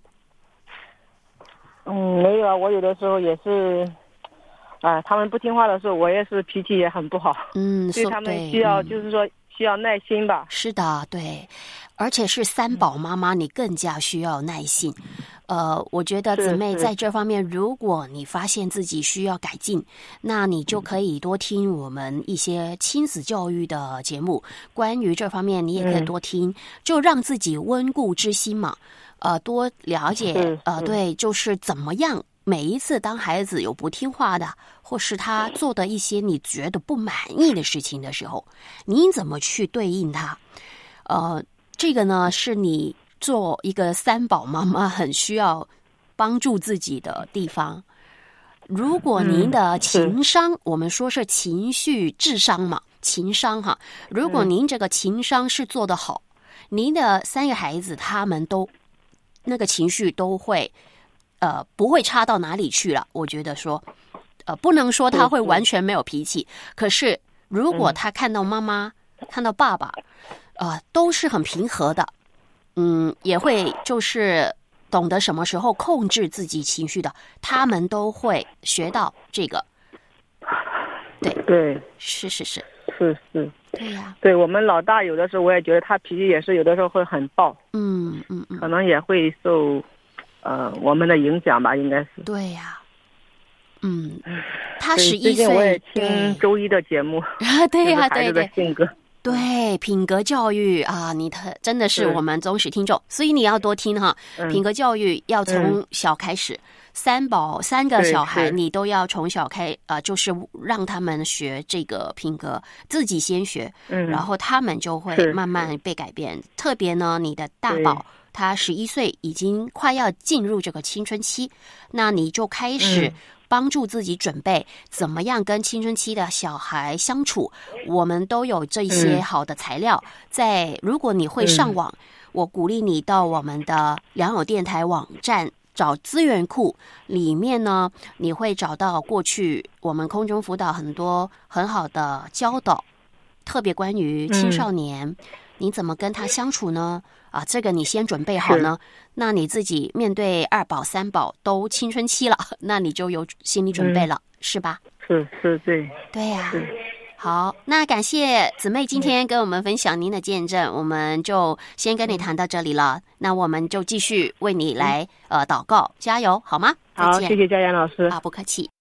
嗯，没有啊，我有的时候也是，啊、呃，他们不听话的时候，我也是脾气也很不好。 嗯， 所以他们需要、嗯、就是说需要耐心吧。 是的，对，而且是三宝妈妈，你更加需要耐心。呃，我觉得姊妹在这方面，如果你发现自己需要改进，那你就可以多听我们一些亲子教育的节目。关于这方面，你也可以多听，嗯、就让自己温故知新嘛。呃，多了解，呃，对，就是怎么样，每一次当孩子有不听话的，或是他做的一些你觉得不满意的事情的时候，你怎么去对应他？呃，这个呢，是你做一个三宝妈妈很需要帮助自己的地方。如果您的情商，嗯、我们说是情绪智商嘛，情商哈，如果您这个情商是做得好，您的三个孩子他们都那个情绪都会，呃，不会差到哪里去了。我觉得说，呃，不能说他会完全没有脾气，可是如果他看到妈妈、嗯、看到爸爸，呃，都是很平和的，嗯，也会就是懂得什么时候控制自己情绪的，他们都会学到这个。对对， 是是是是是。 对呀、啊， 对我们老大有的时候我也觉得他脾气也是有的时候会很暴， 嗯嗯嗯， 可能也会受呃我们的影响吧，应该是。 对呀、啊，嗯，他十一岁， 最近我也听周一的节目啊，对呀、啊，对对， 性格。 对，品格教育啊，你特真的是我们忠实听众，所以你要多听哈。 嗯、 品格教育要从小开始，嗯、三宝三个小孩你都要从小开啊、呃，就是让他们学这个品格，自己先学， 嗯、 然后他们就会慢慢被改变。特别呢，你的大宝他十一岁，已经快要进入这个青春期，那你就开始。嗯帮助自己准备怎么样跟青春期的小孩相处，我们都有这些好的材料。在如果你会上网，我鼓励你到我们的良友电台网站找资源库，里面呢你会找到过去我们空中辅导很多很好的教导，特别关于青少年、嗯、你怎么跟他相处呢？啊，这个你先准备好呢，那你自己面对二宝三宝都青春期了，那你就有心理准备了、嗯、是吧？ 是是，对对呀、啊。好，那感谢姊妹今天跟我们分享您的见证、嗯、我们就先跟你谈到这里了，那我们就继续为你来、嗯、呃祷告，加油好吗？ 好，谢谢佳妍老师。 好，不客气。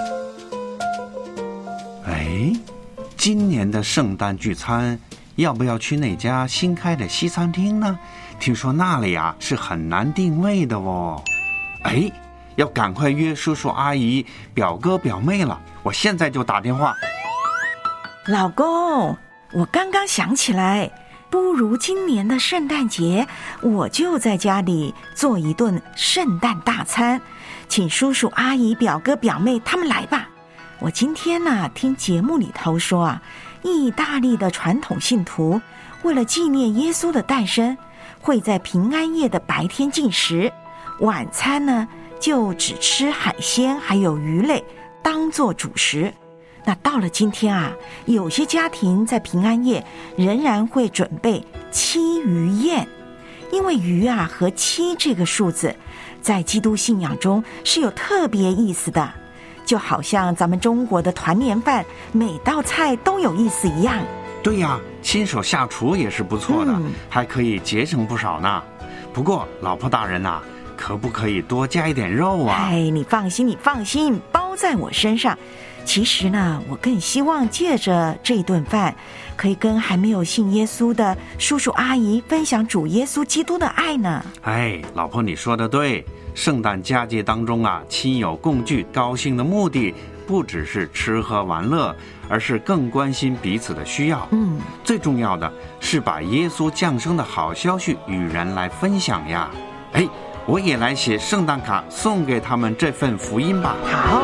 哎，今年的圣诞聚餐要不要去那家新开的西餐厅呢？听说那里啊是很难定位的哦。哎，要赶快约叔叔阿姨、表哥表妹了，我现在就打电话。 老公，我刚刚想起来，不如今年的圣诞节，我就在家里做一顿圣诞大餐，请叔叔阿姨、表哥表妹他们来吧。我今天呢、啊、听节目里头说啊，意大利的传统信徒为了纪念耶稣的诞生，会在平安夜的白天禁食，晚餐呢就只吃海鲜还有鱼类当作主食。那到了今天啊，有些家庭在平安夜仍然会准备七鱼宴，因为鱼啊和七这个数字在基督信仰中是有特别意思的，就好像咱们中国的团年饭每道菜都有意思一样。 对呀，亲手下厨也是不错的、嗯、还可以节省不少呢。不过老婆大人啊，可不可以多加一点肉啊？ 哎，你放心你放心，包在我身上。其实呢，我更希望借着这顿饭，可以跟还没有信耶稣的叔叔阿姨分享主耶稣基督的爱呢。 哎，老婆你说的对，圣诞佳节当中啊，亲友共聚高兴的目的不只是吃喝玩乐，而是更关心彼此的需要。 嗯， 最重要的是把耶稣降生的好消息与人来分享呀。哎， 我也来写圣诞卡送给他们这份福音吧。 好。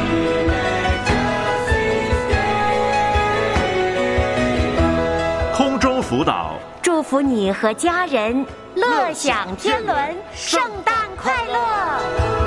空中辅导， 祝福你和家人乐享天伦，圣诞快乐！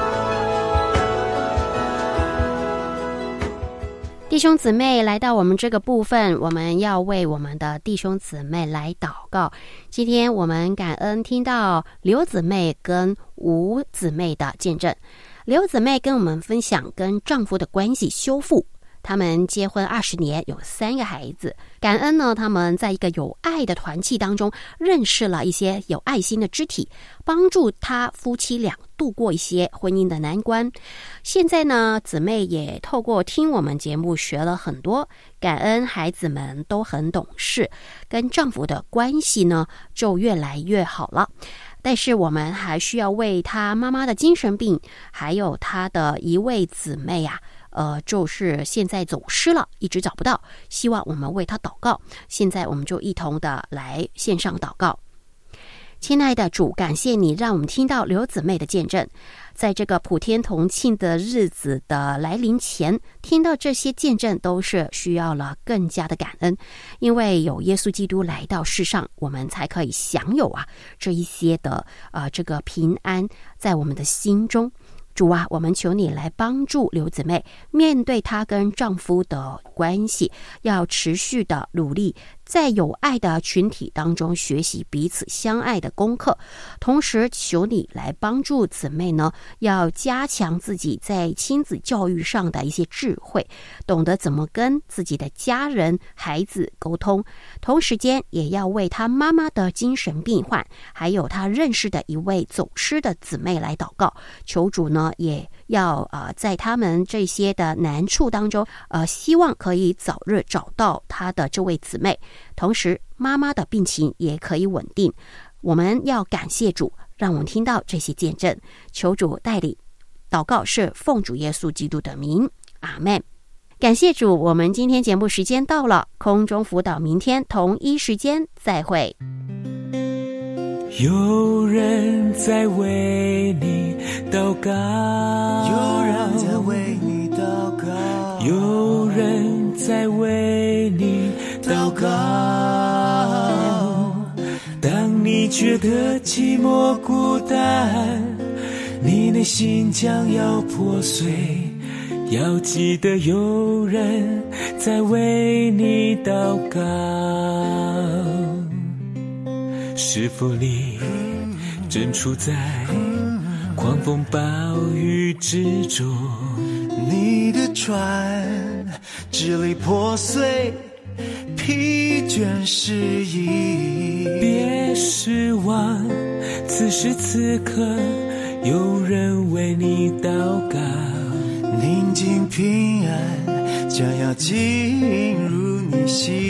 弟兄姊妹，来到我们这个部分，我们要为我们的弟兄姊妹来祷告。今天我们感恩听到刘姊妹跟吴姊妹的见证。刘姊妹跟我们分享跟丈夫的关系修复，他们结婚二十年，有三个孩子。感恩呢，他们在一个有爱的团契当中，认识了一些有爱心的肢体，帮助他夫妻俩度过一些婚姻的难关。现在呢，姊妹也透过听我们节目学了很多，感恩孩子们都很懂事，跟丈夫的关系呢就越来越好了。但是我们还需要为他妈妈的精神病，还有他的一位姊妹啊，呃，就是现在走失了，一直找不到，希望我们为他祷告。现在我们就一同的来线上祷告。亲爱的主，感谢你让我们听到刘姊妹的见证，在这个普天同庆的日子的来临前，听到这些见证都是需要了更加的感恩，因为有耶稣基督来到世上，我们才可以享有啊这一些的呃这个平安在我们的心中。主啊，我们求你来帮助刘姊妹面对她跟丈夫的关系，要持续的努力，在有爱的群体当中学习彼此相爱的功课。同时求你来帮助姊妹呢，要加强自己在亲子教育上的一些智慧，懂得怎么跟自己的家人孩子沟通。同时间也要为她妈妈的精神病患，还有她认识的一位走失的姊妹来祷告，求主呢也要呃在他们这些的难处当中，呃希望可以早日找到他的这位姊妹，同时妈妈的病情也可以稳定。我们要感谢主，让我们听到这些见证，求主带领。祷告是奉主耶稣基督的名，阿们。感谢主，我们今天节目时间到了，空中辅导明天同一时间再会。 有人在为你祷告，有人在为你祷告，有人在为你祷告。当你觉得寂寞孤单，你内心将要破碎，要记得有人在为你祷告。是否你正处在狂风暴雨之中？你的船支离破碎，疲倦失意。别失望，此时此刻有人为你祷告。宁静平安将要进入你心。